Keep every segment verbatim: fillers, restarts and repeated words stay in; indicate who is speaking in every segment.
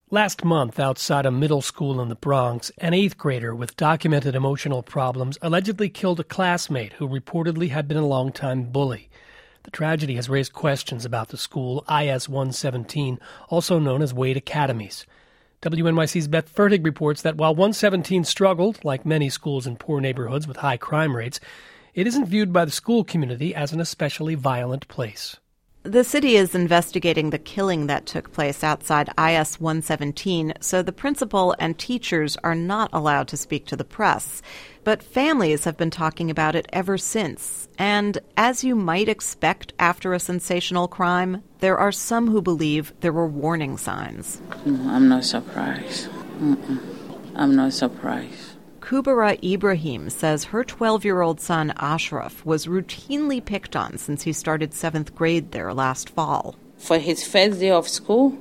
Speaker 1: Last month, outside a middle school in the Bronx, an eighth grader with documented emotional problems allegedly killed a classmate who reportedly had been a longtime bully. The tragedy has raised questions about the school, I S one seventeen, also known as Wade Academies. W N Y C's Beth Fertig reports that while one seventeen struggled, like many schools in poor neighborhoods with high crime rates, it isn't viewed by the school community as an especially violent place.
Speaker 2: The city is investigating the killing that took place outside I S one seventeen, so the principal and teachers are not allowed to speak to the press. But families have been talking about it ever since. And as you might expect after a sensational crime, there are some who believe there were warning signs.
Speaker 3: I'm not surprised. Mm-mm. I'm not surprised.
Speaker 2: Kubara Ibrahim says her twelve-year-old son, Ashraf, was routinely picked on since he started seventh grade there last fall.
Speaker 3: For his first day of school,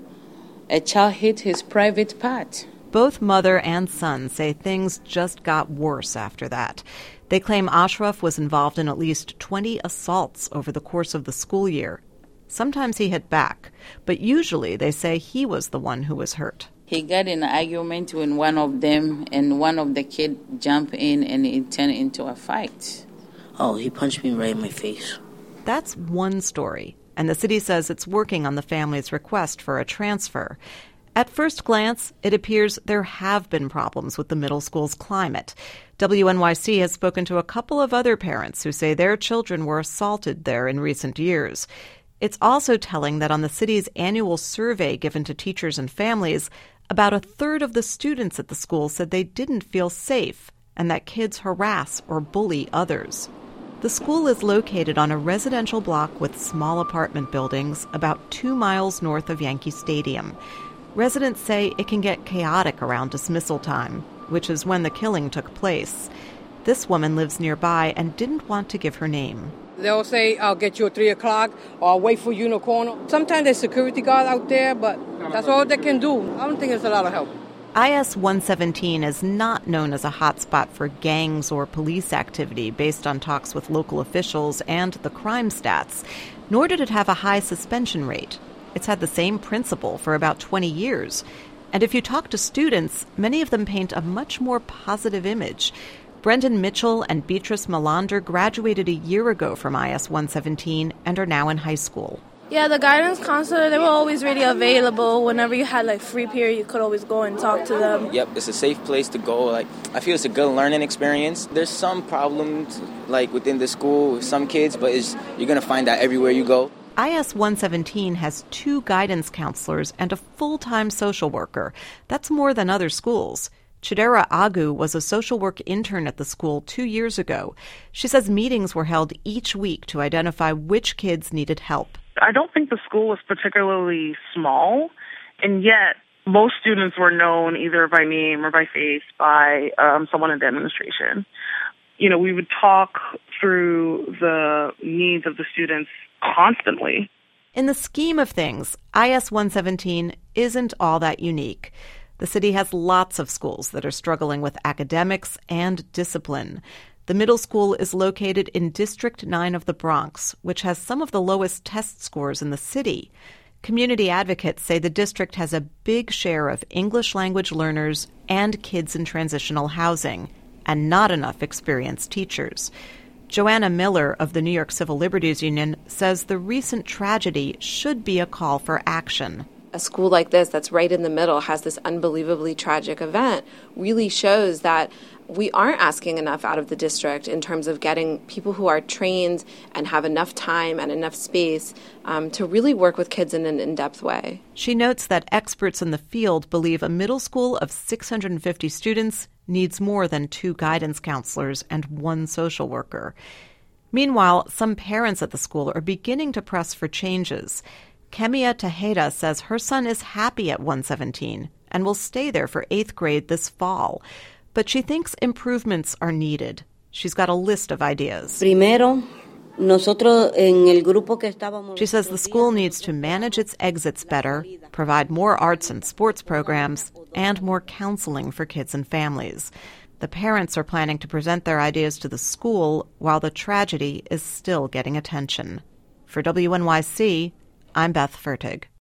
Speaker 3: a child hit his private part.
Speaker 2: Both mother and son say things just got worse after that. They claim Ashraf was involved in at least twenty assaults over the course of the school year. Sometimes he hit back, but usually they say he was the one who was hurt.
Speaker 3: He got in an argument with one of them, and one of the kids jumped in, and it turned into a fight.
Speaker 4: Oh, he punched me right in my face.
Speaker 2: That's one story, and the city says it's working on the family's request for a transfer. At first glance, it appears there have been problems with the middle school's climate. W N Y C has spoken to a couple of other parents who say their children were assaulted there in recent years. It's also telling that on the city's annual survey given to teachers and families, about a third of the students at the school said they didn't feel safe and that kids harass or bully others. The school is located on a residential block with small apartment buildings about two miles north of Yankee Stadium. Residents say it can get chaotic around dismissal time, which is when the killing took place. This woman lives nearby and didn't want to give her name.
Speaker 5: They'll say, I'll get you at three o'clock, or I'll wait for you in the corner. Sometimes there's security guard out there, but that's all they can do. I don't think it's a lot of help.
Speaker 2: I S one seventeen is not known as a hotspot for gangs or police activity based on talks with local officials and the crime stats, nor did it have a high suspension rate. It's had the same principal for about twenty years. And if you talk to students, many of them paint a much more positive image. Brendan Mitchell and Beatrice Melander graduated a year ago from I S one seventeen and are now in high school.
Speaker 6: Yeah, the guidance counselor, they were always really available. Whenever you had like free period, you could always go and talk to them.
Speaker 7: Yep, it's a safe place to go. Like, I feel it's a good learning experience. There's some problems like within the school with some kids, but it's, you're going to find that everywhere you go.
Speaker 2: I S one seventeen has two guidance counselors and a full-time social worker. That's more than other schools. Chidera Agu was a social work intern at the school two years ago. She says meetings were held each week to identify which kids needed help.
Speaker 8: I don't think the school was particularly small, and yet most students were known either by name or by face by um, someone in the administration. You know, we would talk through the needs of the students constantly.
Speaker 2: In the scheme of things, I S one seventeen isn't all that unique. The city has lots of schools that are struggling with academics and discipline. The middle school is located in District nine of the Bronx, which has some of the lowest test scores in the city. Community advocates say the district has a big share of English language learners and kids in transitional housing, and not enough experienced teachers. Joanna Miller of the New York Civil Liberties Union says the recent tragedy should be a call for action.
Speaker 9: A school like this that's right in the middle has this unbelievably tragic event really shows that we aren't asking enough out of the district in terms of getting people who are trained and have enough time and enough space um, to really work with kids in an in-depth way.
Speaker 2: She notes that experts in the field believe a middle school of six hundred fifty students needs more than two guidance counselors and one social worker. Meanwhile, some parents at the school are beginning to press for changes. Kemia Tejeda says her son is happy at one seventeen and will stay there for eighth grade this fall. But she thinks improvements are needed. She's got a list of ideas.
Speaker 4: Primero, nosotros en el grupo que estábamos.
Speaker 2: She says the school needs to manage its exits better, provide more arts and sports programs, and more counseling for kids and families. The parents are planning to present their ideas to the school while the tragedy is still getting attention. For W N Y C, I'm Beth Fertig.